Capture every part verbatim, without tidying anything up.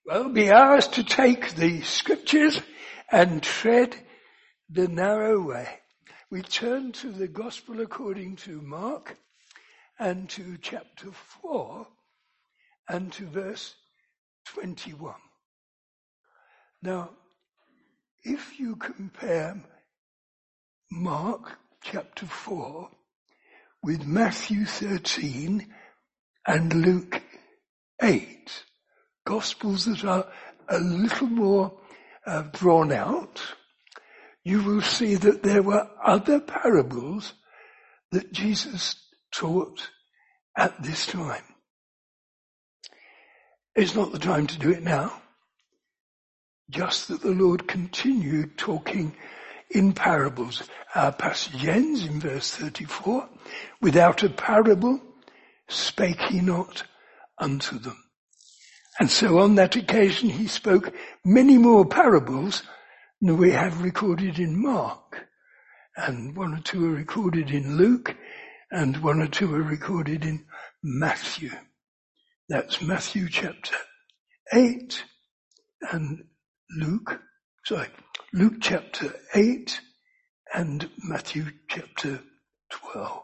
Well, it'll be ours to take the scriptures and tread the narrow way. We turn to the Gospel according to Mark and to chapter four and to verse twenty-one. Now, if you compare Mark chapter four with Matthew thirteen and Luke eight, Gospels that are a little more uh, drawn out, you will see that there were other parables that Jesus taught at this time. It's not the time to do it now, just that the Lord continued talking in parables. Our passage ends in verse thirty-four, without a parable spake he not unto them. And so on that occasion he spoke many more parables than we have recorded in Mark. And one or two are recorded in Luke, and one or two are recorded in Matthew. That's Matthew chapter eight and Luke, sorry, Luke chapter eight and Matthew chapter twelve.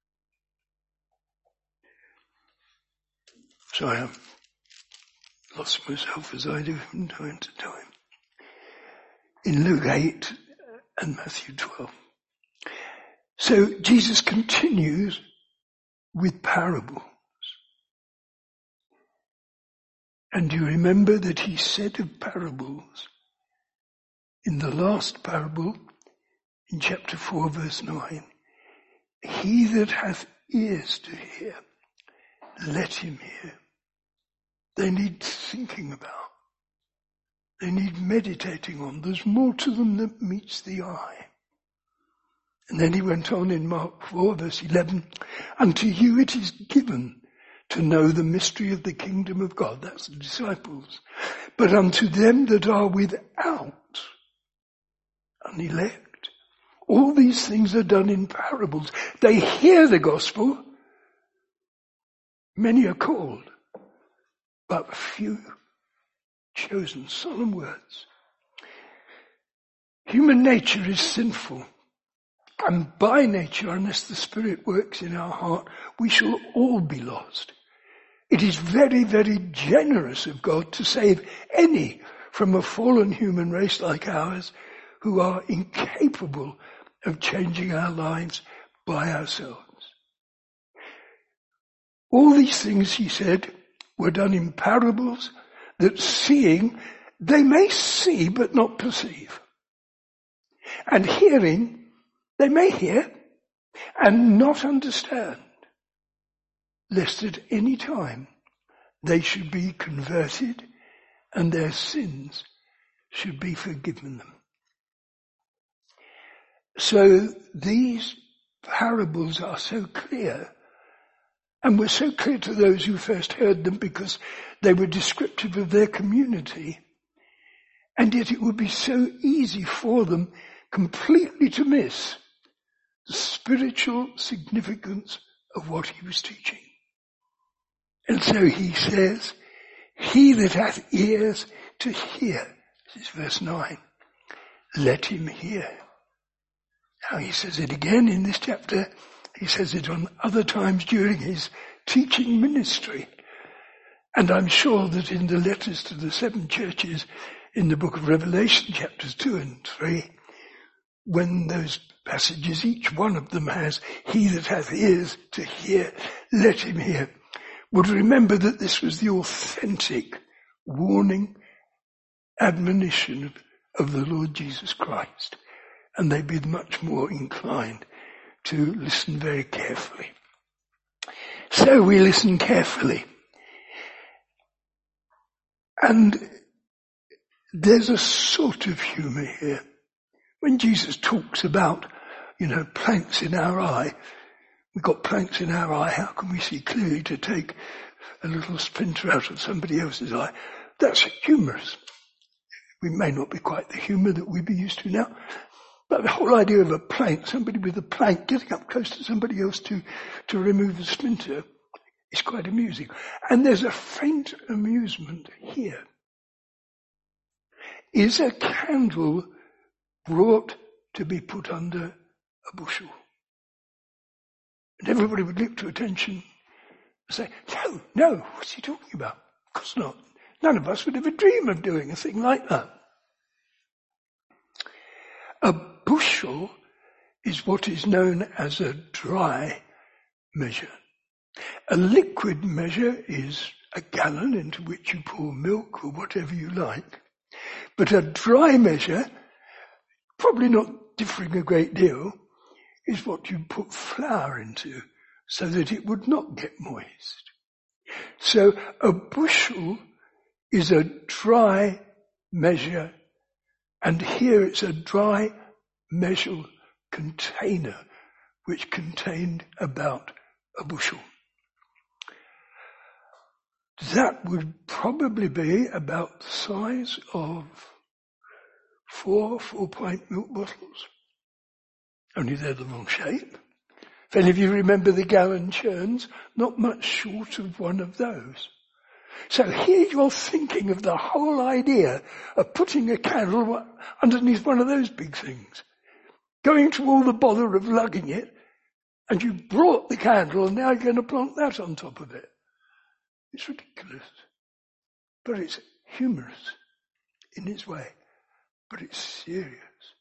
Sorry, I've lost myself as I do from time to time. In Luke eight and Matthew twelve. So Jesus continues with parables. And you remember that he said of parables in the last parable in chapter four verse nine, he that hath ears to hear, let him hear. They need thinking about. They need meditating on. There's more to them than meets the eye. And then he went on in Mark four verse eleven, unto you it is given to know the mystery of the kingdom of God. That's the disciples. But unto them that are without, unelect, all these things are done in parables. They hear the gospel. Many are called, but few chosen. Solemn words. Human nature is sinful. And by nature, unless the Spirit works in our heart, we shall all be lost. It is very, very generous of God to save any from a fallen human race like ours who are incapable of changing our lives by ourselves. All these things, he said, were done in parables that seeing, they may see but not perceive. And hearing, they may hear and not understand, lest at any time they should be converted and their sins should be forgiven them. So these parables are so clear, and were so clear to those who first heard them because they were descriptive of their community, and yet it would be so easy for them completely to miss the spiritual significance of what he was teaching. And so he says, he that hath ears to hear, this is verse nine, let him hear. Now he says it again in this chapter. He says it on other times during his teaching ministry. And I'm sure that in the letters to the seven churches in the book of Revelation, chapters two and three, when those passages, each one of them has, he that hath ears to hear, let him hear, would remember that this was the authentic warning, admonition of, of the Lord Jesus Christ. And they'd be much more inclined to listen very carefully. So we listen carefully. And there's a sort of humour here. When Jesus talks about, you know, planks in our eye, we've got planks in our eye, how can we see clearly to take a little splinter out of somebody else's eye? That's humorous. We may not be quite the humour that we'd be used to now, but the whole idea of a plank, somebody with a plank getting up close to somebody else to, to remove the splinter, is quite amusing. And there's a faint amusement here Is a candle brought to be put under a bushel? And everybody would look to attention and say, no, no, what's he talking about? Of course not. None of us would ever dream of doing a thing like that. A bushel is what is known as a dry measure. A liquid measure is a gallon into which you pour milk or whatever you like. But a dry measure, probably not differing a great deal, is what you put flour into so that it would not get moist. So a bushel is a dry measure, and here it's a dry measure container which contained about a bushel. That would probably be about the size of four four-pint milk bottles. Only they're the wrong shape. If any of you remember the gallon churns, not much short of one of those. So here you're thinking of the whole idea of putting a candle underneath one of those big things. Going to all the bother of lugging it, and you brought the candle and now you're going to plant that on top of it. It's ridiculous. But it's humorous in its way. But it's serious.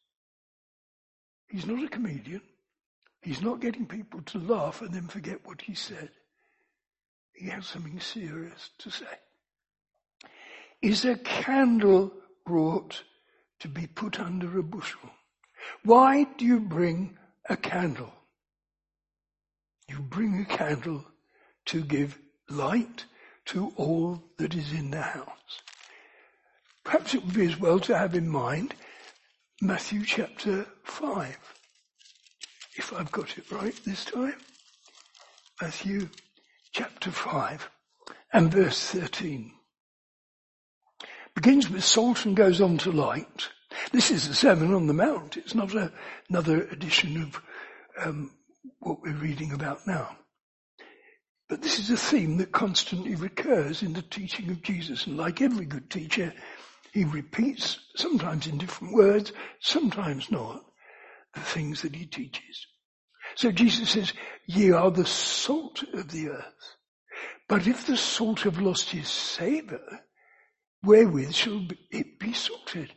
He's not a comedian. He's not getting people to laugh and then forget what he said. He has something serious to say. Is a candle brought to be put under a bushel? Why do you bring a candle? You bring a candle to give light to all that is in the house. Perhaps it would be as well to have in mind Matthew chapter five. If I've got it right this time. Matthew chapter five and verse thirteen. Begins with salt and goes on to light. This is the Sermon on the Mount. It's not a, another edition of um, what we're reading about now. But this is a theme that constantly recurs in the teaching of Jesus. And like every good teacher, he repeats, sometimes in different words, sometimes not, the things that he teaches. So Jesus says, ye are the salt of the earth. But if the salt have lost his savour, wherewith shall it be salted?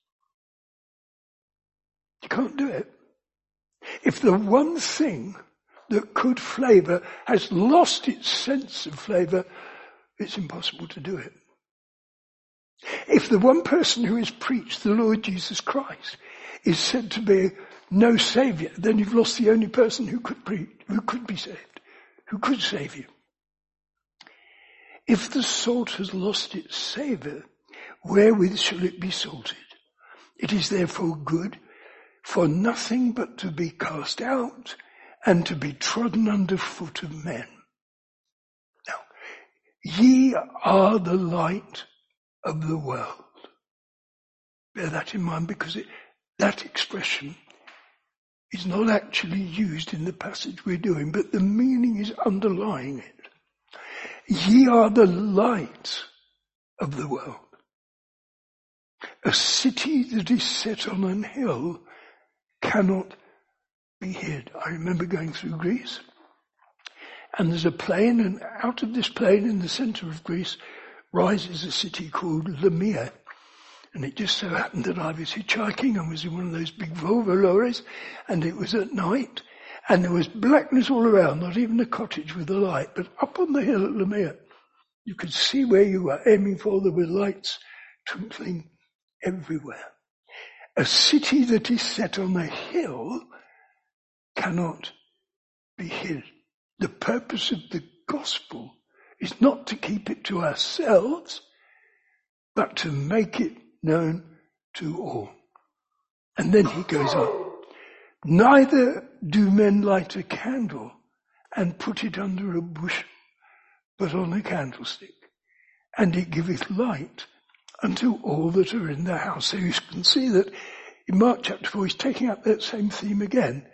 You can't do it. If the one thing that could flavour has lost its sense of flavour, it's impossible to do it. If the one person who has preached the Lord Jesus Christ is said to be no saviour, then you've lost the only person who could preach, who could be saved, who could save you. If the salt has lost its savour, wherewith shall it be salted? It is therefore good for nothing but to be cast out and to be trodden under foot of men. Now, ye are the light of the world. Bear that in mind, because it, that expression is not actually used in the passage we're doing, but the meaning is underlying it. Ye are the light of the world. A city that is set on an hill cannot be hid. I remember going through Greece, and there's a plain, and out of this plain in the centre of Greece rises a city called Lamia. And it just so happened that I was hitchhiking and was in one of those big Volvo lorries, and it was at night, and there was blackness all around, not even a cottage with a light, but up on the hill at Lamia, you could see where you were aiming for. There were lights twinkling everywhere. A city that is set on a hill cannot be hid. The purpose of the gospel is not to keep it to ourselves, but to make it known to all. And then he goes on. Neither do men light a candle and put it under a bushel, but on a candlestick, and it giveth light unto all that are in the house. So you can see that in Mark chapter four, he's taking up that same theme again,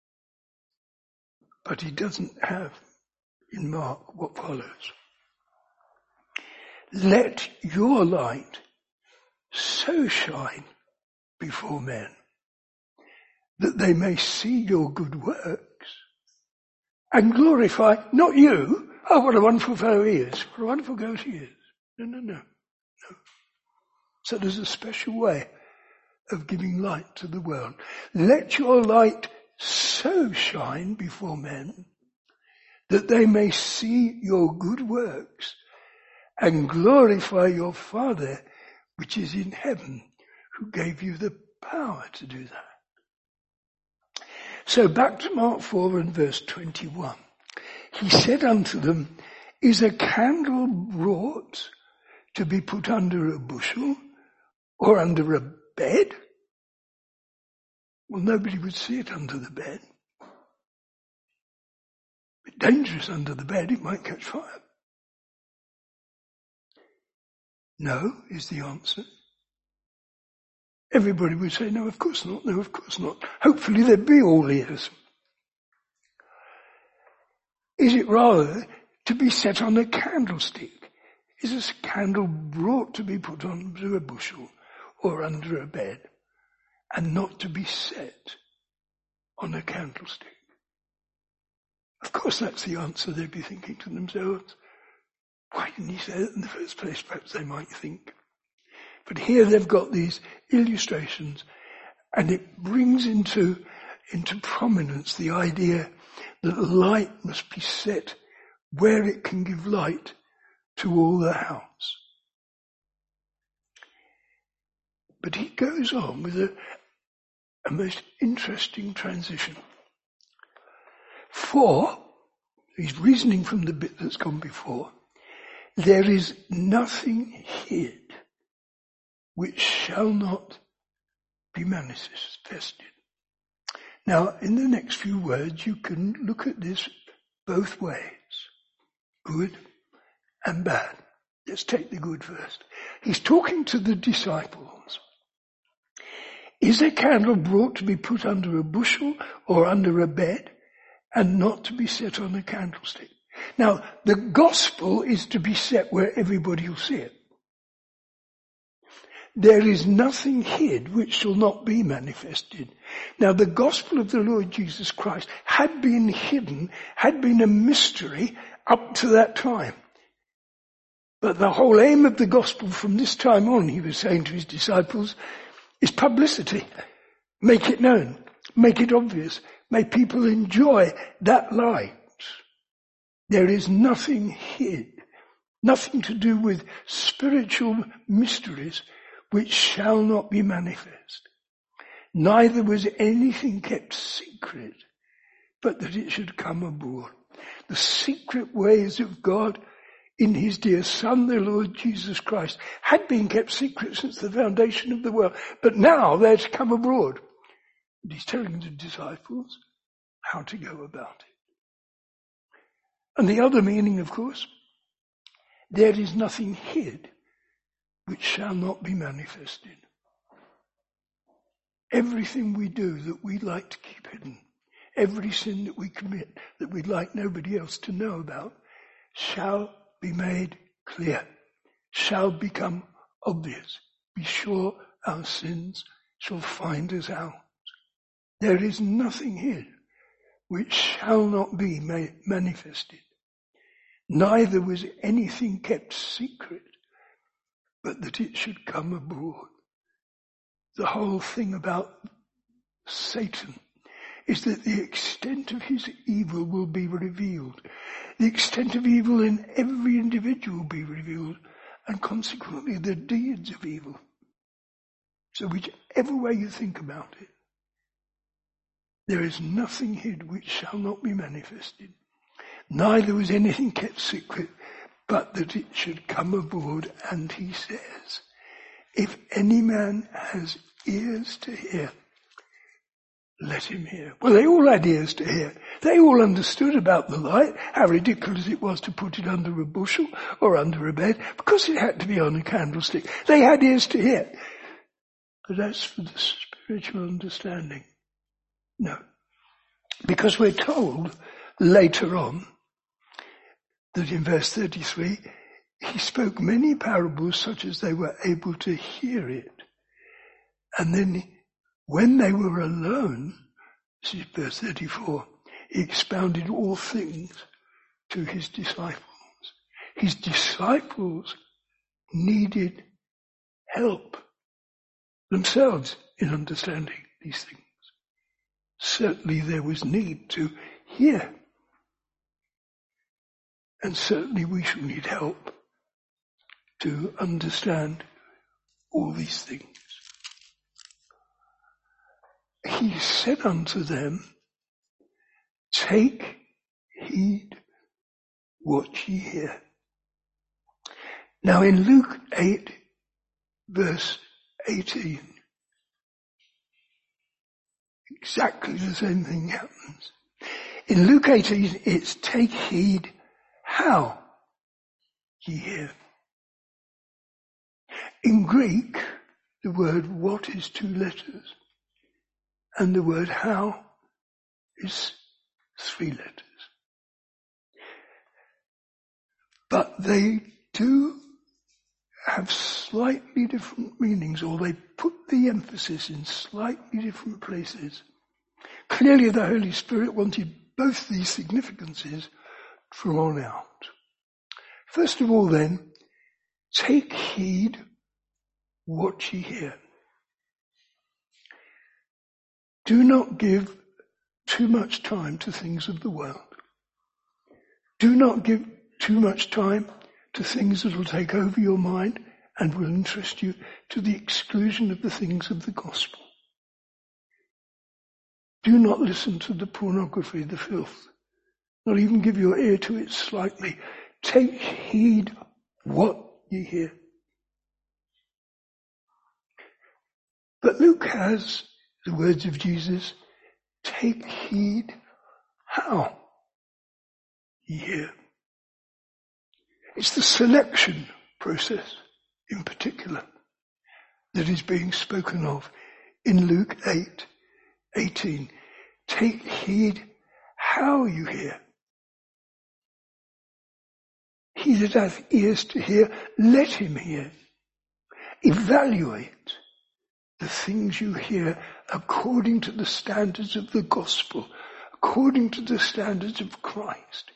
but he doesn't have in Mark what follows. Let your light so shine before men, that they may see your good works and glorify, not you, oh, what a wonderful fellow he is, what a wonderful goat he is. No, no, no, no. So there's a special way of giving light to the world. Let your light so shine before men that they may see your good works and glorify your Father which is in heaven, who gave you the power to do that. So back to Mark four and verse twenty-one. He said unto them, is a candle brought to be put under a bushel or under a bed? Well, nobody would see it under the bed. It's dangerous under the bed, it might catch fire. No, is the answer. Everybody would say, no, of course not, no, of course not. Hopefully there'd be all ears. Is it rather to be set on a candlestick? Is this candle brought to be put under a bushel or under a bed, and not to be set on a candlestick? Of course that's the answer. They'd be thinking to themselves, why didn't he say that in the first place? Perhaps they might think. But here they've got these illustrations, and it brings into, into prominence the idea that light must be set where it can give light to all the house. But he goes on with a, a most interesting transition. For, he's reasoning from the bit that's gone before, there is nothing hid which shall not be manifested. Now, in the next few words, you can look at this both ways, good and bad. Let's take the good first. He's talking to the disciples. Is a candle brought to be put under a bushel or under a bed, and not to be set on a candlestick? Now, the gospel is to be set where everybody will see it. There is nothing hid which shall not be manifested. Now, the gospel of the Lord Jesus Christ had been hidden, had been a mystery up to that time. But the whole aim of the gospel from this time on, he was saying to his disciples, is publicity. Make it known. Make it obvious. Make people enjoy that light. There is nothing hid, nothing to do with spiritual mysteries which shall not be manifest. Neither was anything kept secret, but that it should come abroad. The secret ways of God in his dear Son, the Lord Jesus Christ, had been kept secret since the foundation of the world, but now they're to come abroad. And he's telling the disciples how to go about it. And the other meaning, of course, there is nothing hid which shall not be manifested. Everything we do that we like to keep hidden, every sin that we commit that we'd like nobody else to know about, shall be made clear, shall become obvious. Be sure our sins shall find us out. There is nothing hid which shall not be made manifested. Neither was anything kept secret, but that it should come abroad. The whole thing about Satan is that the extent of his evil will be revealed. The extent of evil in every individual will be revealed, and consequently the deeds of evil. So whichever way you think about it, there is nothing hid which shall not be manifested. Neither was anything kept secret, but that it should come abroad. And he says, if any man has ears to hear, let him hear. Well, they all had ears to hear. They all understood about the light, how ridiculous it was to put it under a bushel or under a bed, because it had to be on a candlestick. They had ears to hear. But as for the spiritual understanding, no. Because we're told later on that in verse thirty-three, he spoke many parables such as they were able to hear it. And then when they were alone, this is verse thirty-four, he expounded all things to his disciples. His disciples needed help themselves in understanding these things. Certainly there was need to hear. And certainly we shall need help to understand all these things. He said unto them, take heed what ye hear. Now in Luke eight, verse eighteen, exactly the same thing happens. In Luke eighteen, it's take heed how ye hear. In Greek, the word what is two letters, and the word how is three letters. But they do have slightly different meanings, or they put the emphasis in slightly different places. Clearly the Holy Spirit wanted both these significances drawn out. First of all then, take heed what ye hear. Do not give too much time to things of the world. Do not give too much time to things that will take over your mind and will interest you to the exclusion of the things of the gospel. Do not listen to the pornography, the filth. Not even give your ear to it slightly. Take heed what ye hear. But Luke has the words of Jesus, take heed how ye hear. It's the selection process in particular that is being spoken of in Luke eight eighteen. Take heed how you hear. He that hath ears to hear, let him hear. Evaluate the things you hear according to the standards of the gospel, according to the standards of Christ.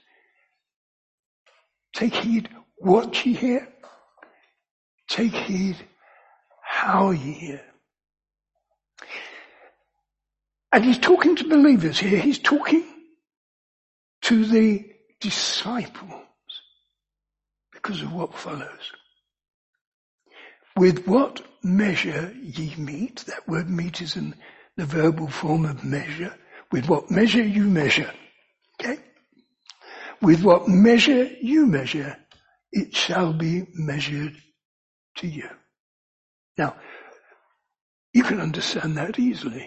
Take heed what ye hear. Take heed how ye hear. And he's talking to believers here. He's talking to the disciples because of what follows. With what measure ye meet, that word meet is in the verbal form of measure. With what measure you measure, okay? With what measure you measure, it shall be measured to you. Now, you can understand that easily.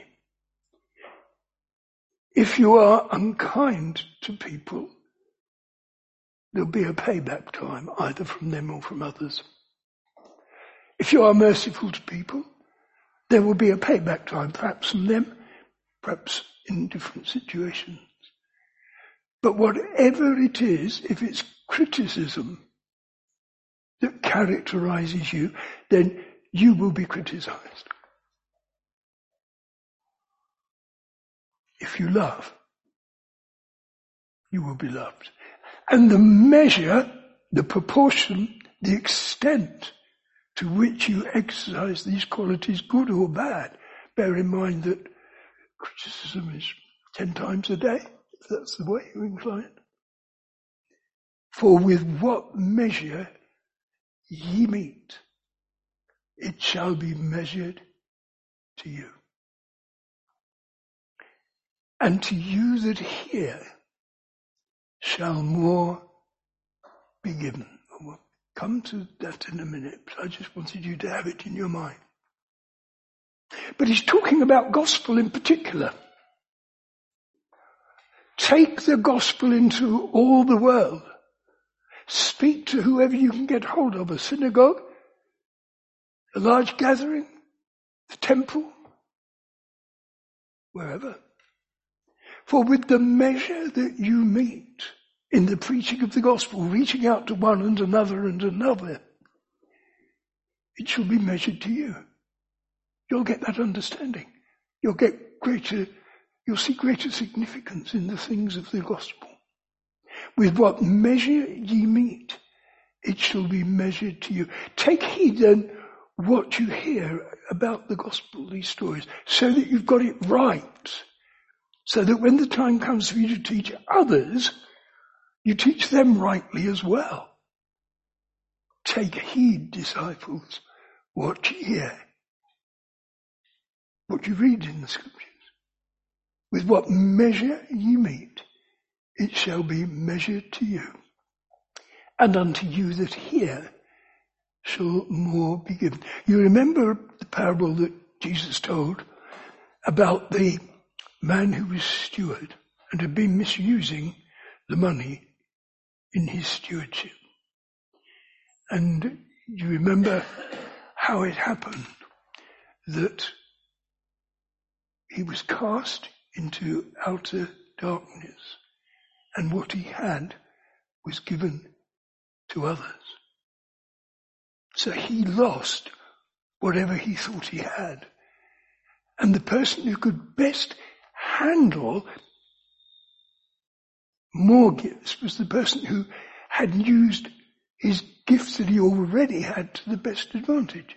If you are unkind to people, there'll be a payback time, either from them or from others. If you are merciful to people, there will be a payback time, perhaps from them, perhaps in different situations. But whatever it is, if it's criticism that characterizes you, then you will be criticized. If you love, you will be loved. And the measure, the proportion, the extent to which you exercise these qualities, good or bad, bear in mind that criticism is ten times a day, if that's the way you incline. For with what measure ye meet, it shall be measured to you. And to you that hear shall more be given. We'll come to that in a minute, but I just wanted you to have it in your mind. But he's talking about gospel in particular. Take the gospel into all the world. Speak to whoever you can get hold of, a synagogue, a large gathering, the temple, wherever. For with the measure that you meet, in the preaching of the gospel, reaching out to one and another and another, it shall be measured to you. You'll get that understanding. You'll get greater, you'll see greater significance in the things of the gospel. With what measure ye meet, it shall be measured to you. Take heed then what you hear about the gospel, these stories, so that you've got it right. So that when the time comes for you to teach others, you teach them rightly as well. Take heed, disciples, what you hear, what you read in the scriptures. With what measure ye meet, it shall be measured to you. And unto you that hear shall more be given. You remember the parable that Jesus told about the man who was steward and had been misusing the money in his stewardship. And you remember how it happened that he was cast into outer darkness, and what he had was given to others. So he lost whatever he thought he had. And the person who could best handle more gifts was the person who had used his gifts that he already had to the best advantage.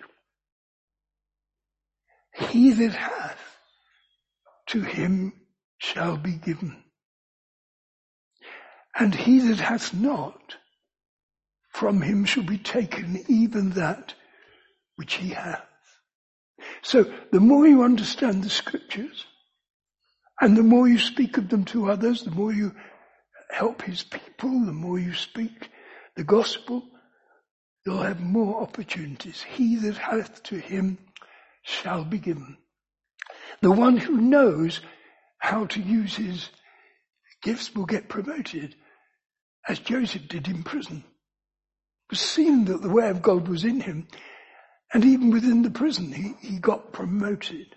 He that hath, to him shall be given. And he that hath not, from him shall be taken even that which he hath. So the more you understand the scriptures, and the more you speak of them to others, the more you help his people, the more you speak the gospel, you'll have more opportunities. He that hath, to him shall be given. The one who knows how to use his gifts will get promoted, as Joseph did in prison. It was seen that the way of God was in him, and even within the prison he, he got promoted.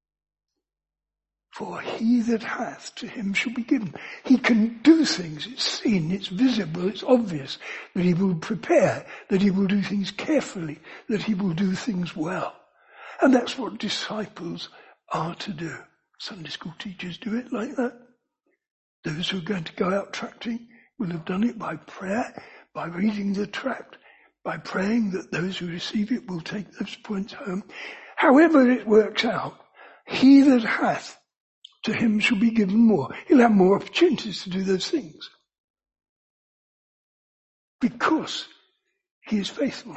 For he that hath, to him shall be given. He can do things, it's seen, it's visible, it's obvious that he will prepare, that he will do things carefully, that he will do things well. And that's what disciples are to do. Sunday school teachers do it like that. Those who are going to go out tracting will have done it by prayer, by reading the tract, by praying that those who receive it will take those points home. However it works out, he that hath, to him shall be given more. He'll have more opportunities to do those things. Because he is faithful.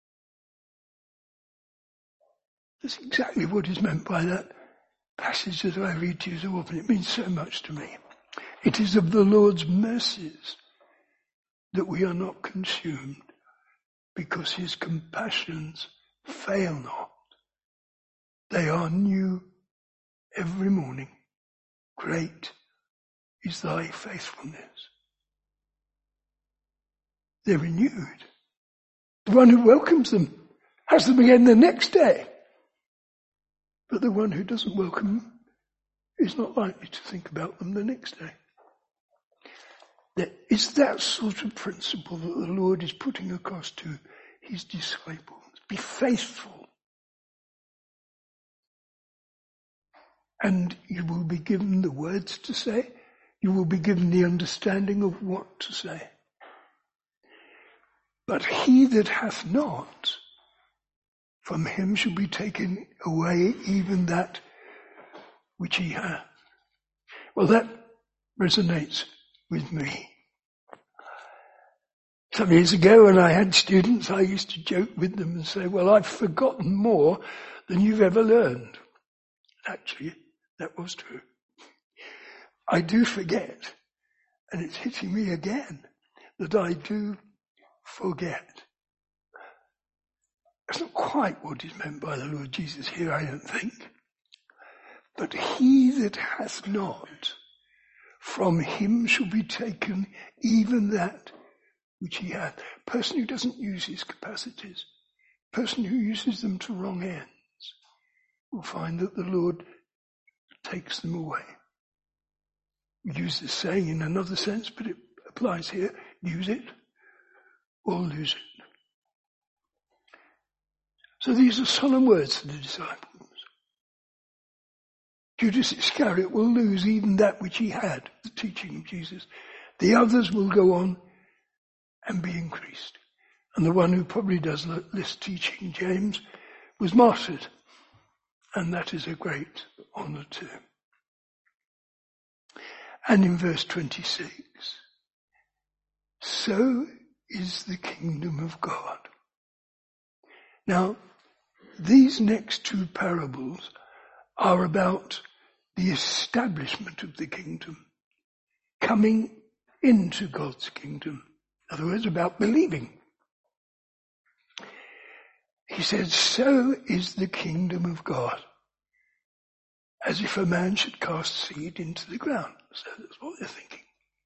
That's exactly what is meant by that passage that I read to you so often. It means so much to me. It is of the Lord's mercies that we are not consumed, because his compassions fail not. They are new every morning. Great is thy faithfulness. They're renewed. The one who welcomes them has them again the next day. But the one who doesn't welcome them is not likely to think about them the next day. There is that sort of principle that the Lord is putting across to his disciples. Be faithful. And you will be given the words to say. You will be given the understanding of what to say. But he that hath not, from him shall be taken away even that which he hath. Well, that resonates with me. Some years ago when I had students, I used to joke with them and say, well, I've forgotten more than you've ever learned. Actually, that was true. I do forget, and it's hitting me again, that I do forget. That's not quite what is meant by the Lord Jesus here, I don't think. But he that hath not, from him shall be taken even that which he hath. Person who doesn't use his capacities, person who uses them to wrong ends, will find that the Lord takes them away. We use this saying in another sense, but it applies here. Use it or lose it. So these are solemn words to the disciples. Judas Iscariot will lose even that which he had, the teaching of Jesus. The others will go on and be increased. And the one who probably does less teaching, James, was martyred. And that is a great honour to him. And in verse twenty-six, so is the kingdom of God. Now, these next two parables are about the establishment of the kingdom, coming into God's kingdom. In other words, about believing. He said, so is the kingdom of God, as if a man should cast seed into the ground. So that's what they're thinking.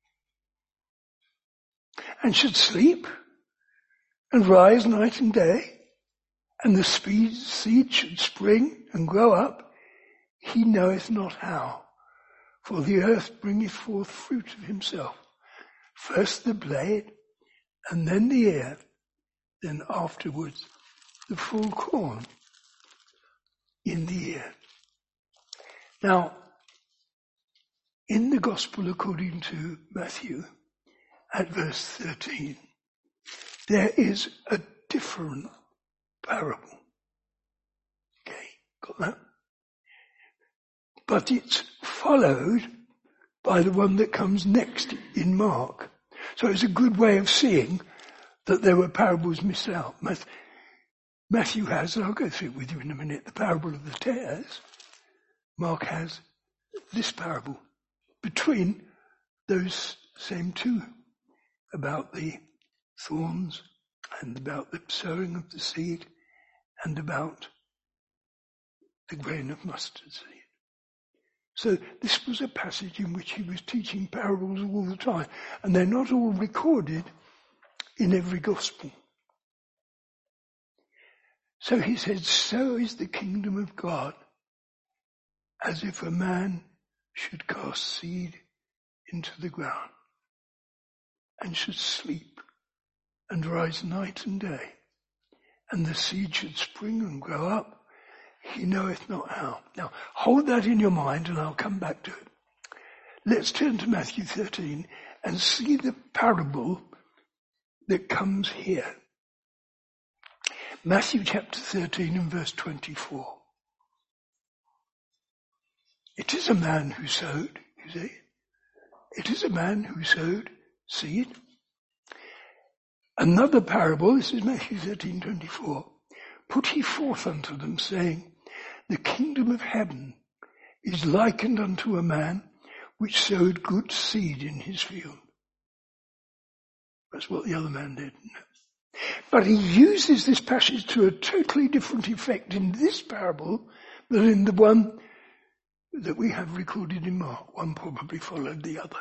And should sleep and rise night and day, and the seed should spring and grow up, he knoweth not how, for the earth bringeth forth fruit of himself, first the blade, and then the ear, then afterwards the full corn in the ear. Now, in the Gospel according to Matthew, at verse thirteen, there is a different parable. Okay, got that? But it's followed by the one that comes next in Mark. So it's a good way of seeing that there were parables missed out. Matthew has, and I'll go through it with you in a minute, the parable of the tares. Mark has this parable between those same two, about the thorns and about the sowing of the seed and about the grain of mustard seed. So this was a passage in which he was teaching parables all the time, and they're not all recorded in every gospel. So he said, so is the kingdom of God, as if a man should cast seed into the ground, and should sleep and rise night and day, and the seed should spring and grow up, he knoweth not how. Now, hold that in your mind and I'll come back to it. Let's turn to Matthew thirteen and see the parable that comes here. Matthew chapter thirteen and verse twenty-four. It is a man who sowed, you see. It is a man who sowed seed. Another parable, this is Matthew thirteen twenty-four. Put he forth unto them, saying, the kingdom of heaven is likened unto a man which sowed good seed in his field. That's what the other man did. But he uses this passage to a totally different effect in this parable than in the one that we have recorded in Mark. One probably followed the other.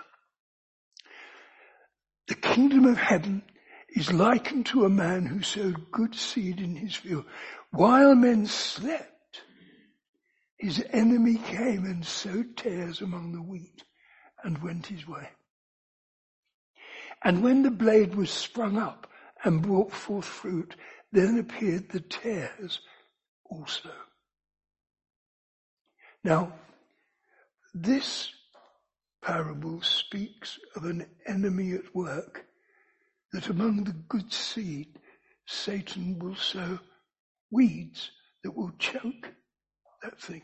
The kingdom of heaven is likened to a man who sowed good seed in his field. While men slept, his enemy came and sowed tares among the wheat and went his way. And when the blade was sprung up and brought forth fruit, then appeared the tares also. Now, this parable speaks of an enemy at work, that among the good seed, Satan will sow weeds that will choke that thing.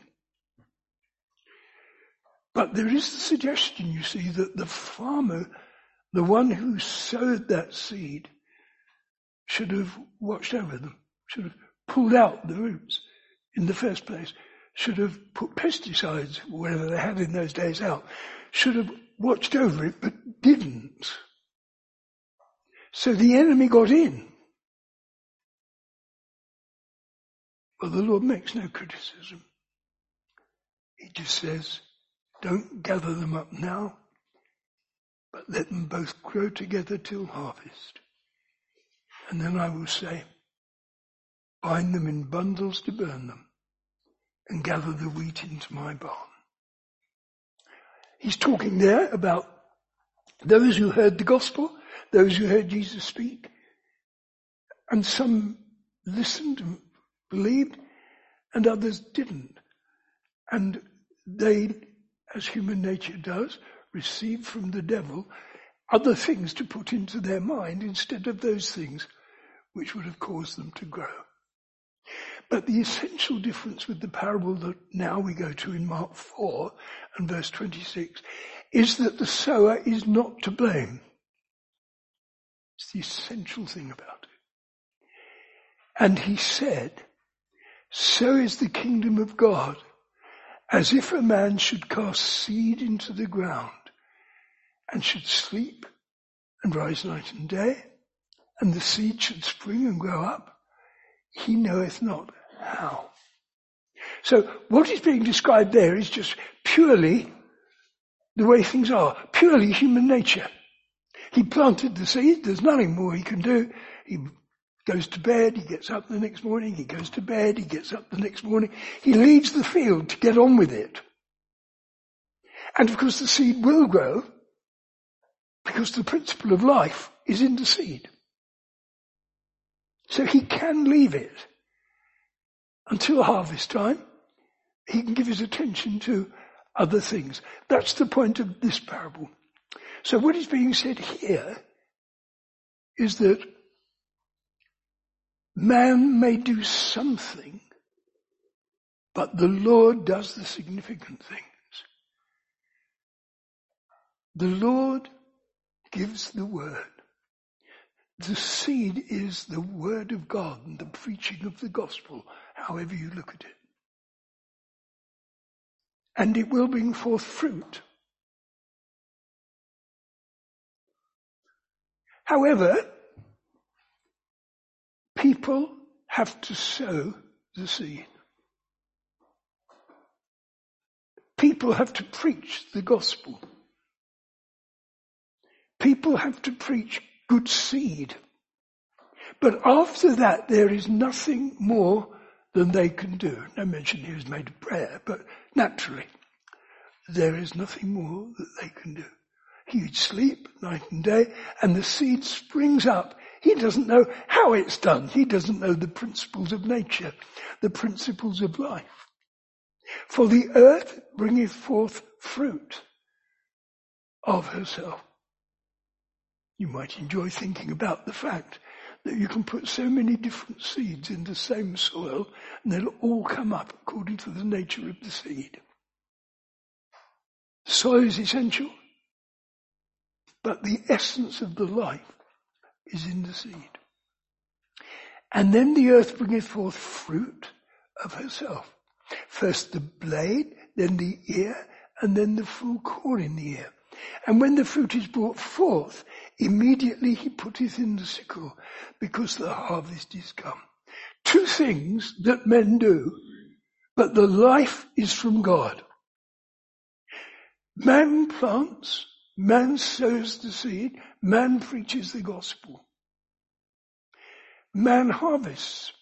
But there is the suggestion, you see, that the farmer, the one who sowed that seed, should have watched over them, should have pulled out the roots in the first place, should have put pesticides, whatever they had in those days, out, should have watched over it, but didn't. So the enemy got in. Well, the Lord makes no criticism. He just says, don't gather them up now, but let them both grow together till harvest. And then I will say, bind them in bundles to burn them, and gather the wheat into my barn. He's talking there about Those who heard the gospel, those who heard Jesus speak, and some listened and believed, and others didn't. And they, as human nature does, received from the devil other things to put into their mind instead of those things which would have caused them to grow. But the essential difference with the parable that now we go to in Mark four and verse twenty-six is that the sower is not to blame. It's the essential thing about it. And he said, so is the kingdom of God, as if a man should cast seed into the ground and should sleep and rise night and day, and the seed should spring and grow up. He knoweth not how. So what is being described there is just purely the way things are, purely human nature. He planted the seed, there's nothing more he can do. He goes to bed, he gets up the next morning, he goes to bed, he gets up the next morning. He leaves the field to get on with it. And of course the seed will grow because the principle of life is in the seed. So he can leave it until harvest time. He can give his attention to other things. That's the point of this parable. So what is being said here is that man may do something, but the Lord does the significant things. The Lord gives the word. The seed is the word of God and the preaching of the gospel, however you look at it. And it will bring forth fruit. However, people have to sow the seed. People have to preach the gospel. People have to preach good seed. But after that, there is nothing more than they can do. No mention here is made of prayer, but naturally, there is nothing more that they can do. He'd sleep night and day, and the seed springs up. He doesn't know how it's done. He doesn't know the principles of nature, the principles of life. For the earth bringeth forth fruit of herself. You might enjoy thinking about the fact that you can put so many different seeds in the same soil and they'll all come up according to the nature of the seed. Soil is essential, but the essence of the life is in the seed. And then the earth bringeth forth fruit of herself. First the blade, then the ear, and then the full corn in the ear. And when the fruit is brought forth, immediately he putteth in the sickle, because the harvest is come. Two things that men do, but the life is from God. Man plants, man sows the seed, man preaches the gospel. Man harvests.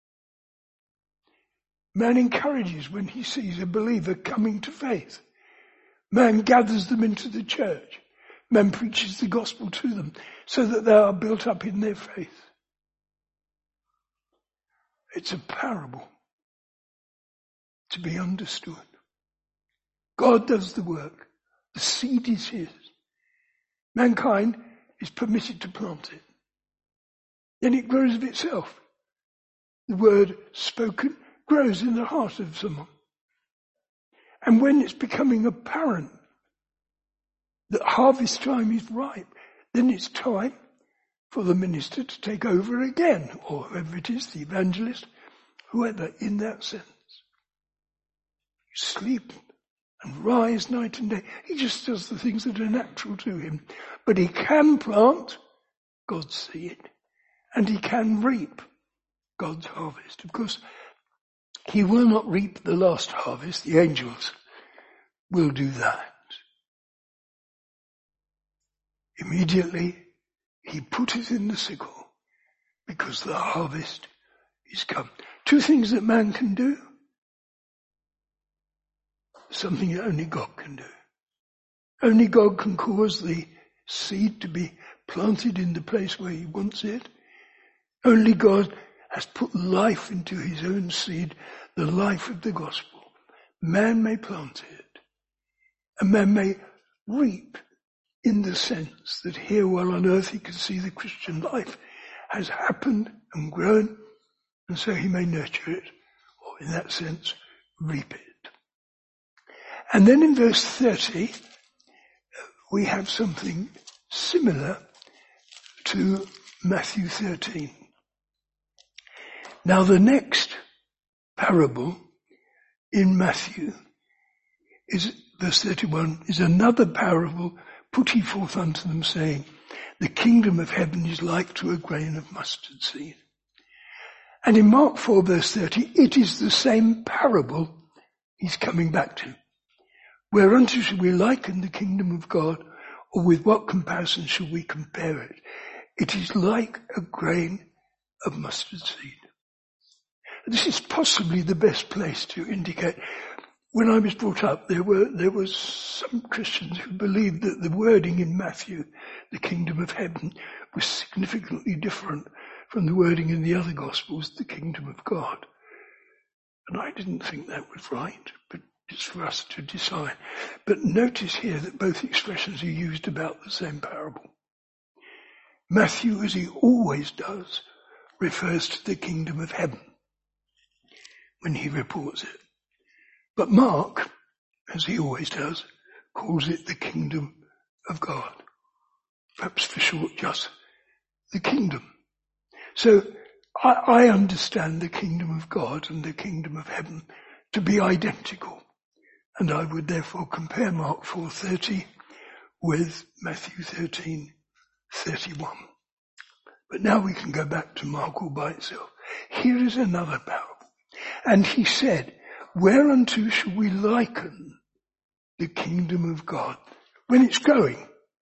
Man encourages when he sees a believer coming to faith. Man gathers them into the church. Man preaches the gospel to them so that they are built up in their faith. It's a parable to be understood. God does the work. The seed is his. Mankind is permitted to plant it. Then it grows of itself. The word spoken grows in the heart of someone. And when it's becoming apparent that harvest time is ripe, then it's time for the minister to take over again, or whoever it is, the evangelist, whoever, in that sense. You sleep and rise night and day. He just does the things that are natural to him. But he can plant God's seed, and he can reap God's harvest. Of course, he will not reap the last harvest. The angels will do that. Immediately he putteth in the sickle, because the harvest is come. Two things that man can do. Something that only God can do. Only God can cause the seed to be planted in the place where he wants it. Only God has put life into his own seed, the life of the gospel. Man may plant it, and man may reap in the sense that here while on earth he can see the Christian life has happened and grown, and so he may nurture it, or in that sense, reap it. And then in verse thirty, we have something similar to Matthew thirteen. Now the next parable in Matthew is, verse thirty-one, is another parable put he forth unto them, saying, the kingdom of heaven is like to a grain of mustard seed. And in Mark four verse thirty, it is the same parable he's coming back to. Whereunto shall we liken the kingdom of God, or with what comparison shall we compare it? It is like a grain of mustard seed. This is possibly the best place to indicate. When I was brought up, there were there was some Christians who believed that the wording in Matthew, the kingdom of heaven, was significantly different from the wording in the other Gospels, the kingdom of God. And I didn't think that was right, but it's for us to decide. But notice here that both expressions are used about the same parable. Matthew, as he always does, refers to the kingdom of heaven when he reports it. But Mark, as he always does, calls it the kingdom of God. Perhaps for short, just the kingdom. So I, I understand the kingdom of God and the kingdom of heaven to be identical. And I would therefore compare Mark four thirty with Matthew thirteen thirty-one. But now we can go back to Mark all by itself. Here is another parable. And he said, whereunto shall we liken the kingdom of God? When it's going,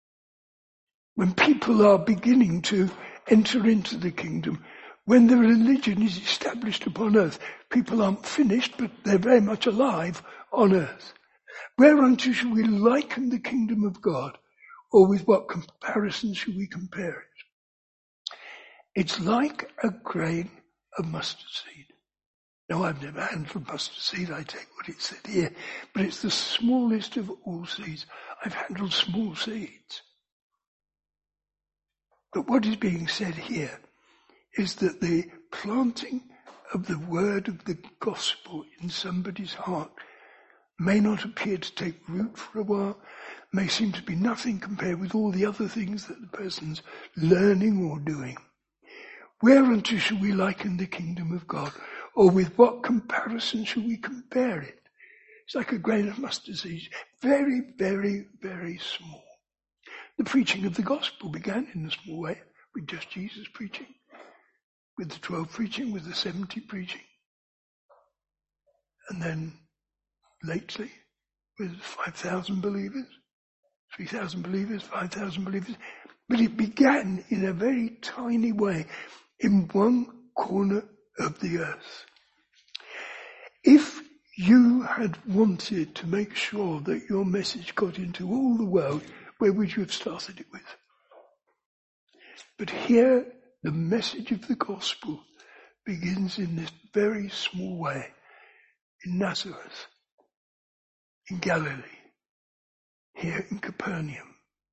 when people are beginning to enter into the kingdom, when the religion is established upon earth, people aren't finished, but they're very much alive on earth. Whereunto shall we liken the kingdom of God, or with what comparison shall we compare it? It's like a grain of mustard seed. Now, I've never handled mustard seed, I take what it said here, but it's the smallest of all seeds. I've handled small seeds. But what is being said here is that the planting of the word of the gospel in somebody's heart may not appear to take root for a while, may seem to be nothing compared with all the other things that the person's learning or doing. Whereunto shall we liken the kingdom of God? Or with what comparison shall we compare it? It's like a grain of mustard seed. Very, very, very small. The preaching of the gospel began in a small way, with just Jesus preaching, with the twelve preaching, with the seventy preaching. And then lately, with five thousand believers, three thousand believers, five thousand believers. But it began in a very tiny way, in one corner of the earth. If you had wanted to make sure that your message got into all the world, where would you have started it with? But here, the message of the gospel begins in this very small way, in Nazareth, in Galilee, here in Capernaum.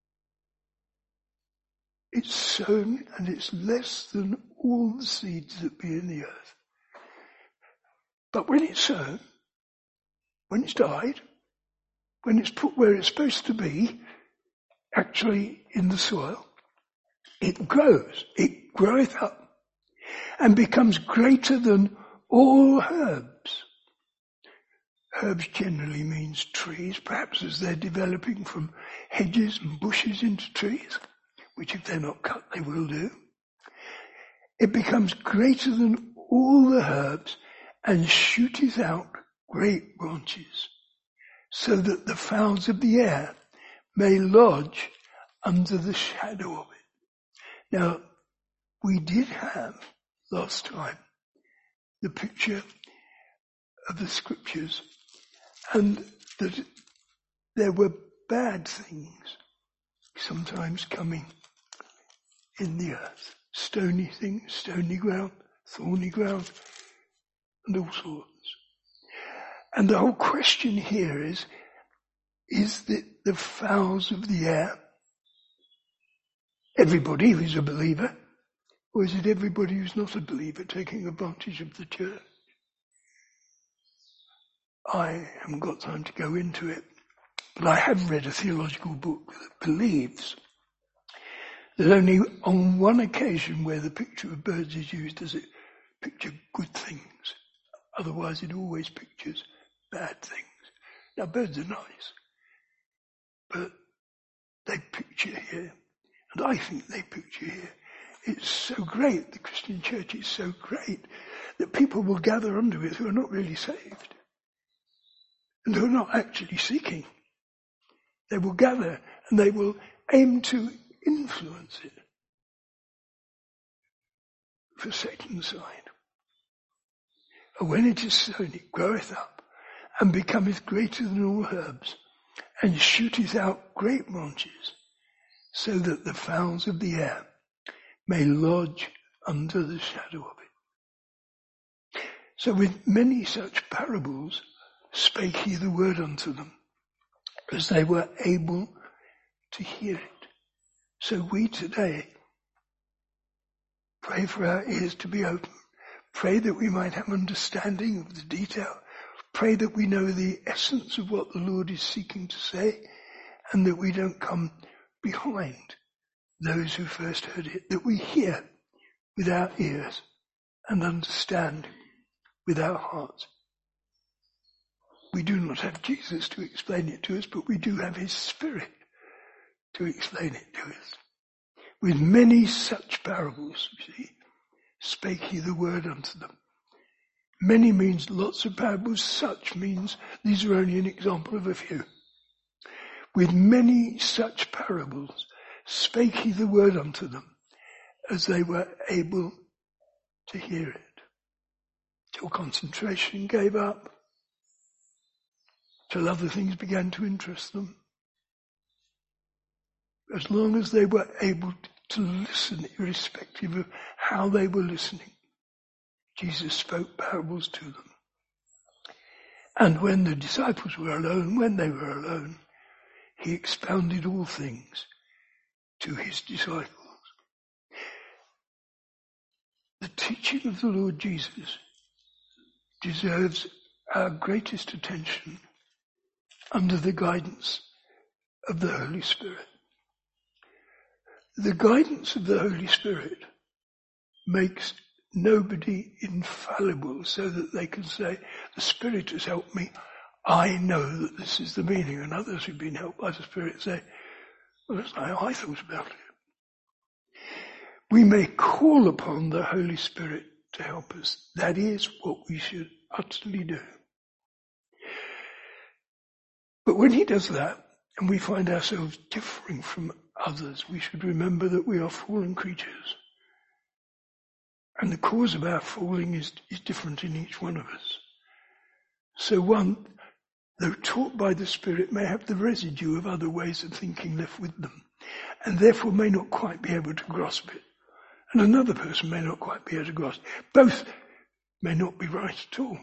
It's sown, and it's less than all the seeds that be in the earth. But when it's sown, when it's died, when it's put where it's supposed to be, actually in the soil, it grows, it groweth up, and becomes greater than all herbs. Herbs generally means trees, perhaps as they're developing from hedges and bushes into trees, which if they're not cut, they will do. It becomes greater than all the herbs, and shooteth out great branches, so that the fowls of the air may lodge under the shadow of it. Now, we did have last time the picture of the scriptures, and that there were bad things sometimes coming in the earth. Stony things, stony ground, thorny ground, and all sorts. And the whole question here is, is it the fowls of the air, everybody who's a believer, or is it everybody who's not a believer taking advantage of the church? I haven't got time to go into it, but I have read a theological book that believes that only on one occasion where the picture of birds is used does it picture good things. Otherwise it always pictures bad things. Now birds are nice, but they picture here, and I think they picture here. It's so great, the Christian church is so great, that people will gather under it who are not really saved, and who are not actually seeking. They will gather and they will aim to influence it for Satan's side. And when it is sown, it groweth up, and becometh greater than all herbs, and shooteth out great branches, so that the fowls of the air may lodge under the shadow of it. So with many such parables spake he the word unto them, as they were able to hear it. So we today pray for our ears to be open. Pray that we might have understanding of the detail. Pray that we know the essence of what the Lord is seeking to say, and that we don't come behind those who first heard it, that we hear with our ears and understand with our hearts. We do not have Jesus to explain it to us, but we do have his Spirit to explain it to us. With many such parables, you see, spake he the word unto them. Many means lots of parables. Such means these are only an example of a few. With many such parables spake he the word unto them, as they were able to hear it. Till concentration gave up, till other things began to interest them. As long as they were able to listen, irrespective of how they were listening, Jesus spoke parables to them. And when the disciples were alone, when they were alone, he expounded all things to his disciples. The teaching of the Lord Jesus deserves our greatest attention under the guidance of the Holy Spirit. The guidance of the Holy Spirit makes nobody infallible so that they can say, the Spirit has helped me, I know that this is the meaning, and others who've been helped by the Spirit say, well, that's not how I thought about it. We may call upon the Holy Spirit to help us. That is what we should utterly do. But when he does that, and we find ourselves differing from others, we should remember that we are fallen creatures. And the cause of our falling is, is different in each one of us. So one, though taught by the Spirit, may have the residue of other ways of thinking left with them, and therefore may not quite be able to grasp it. And another person may not quite be able to grasp it. Both may not be right at all.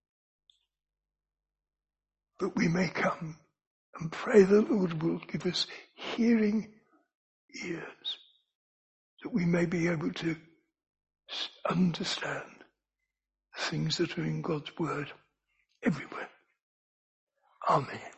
But we may come and pray the Lord will give us hearing ears, that we may be able to understand the things that are in God's word everywhere. Amen.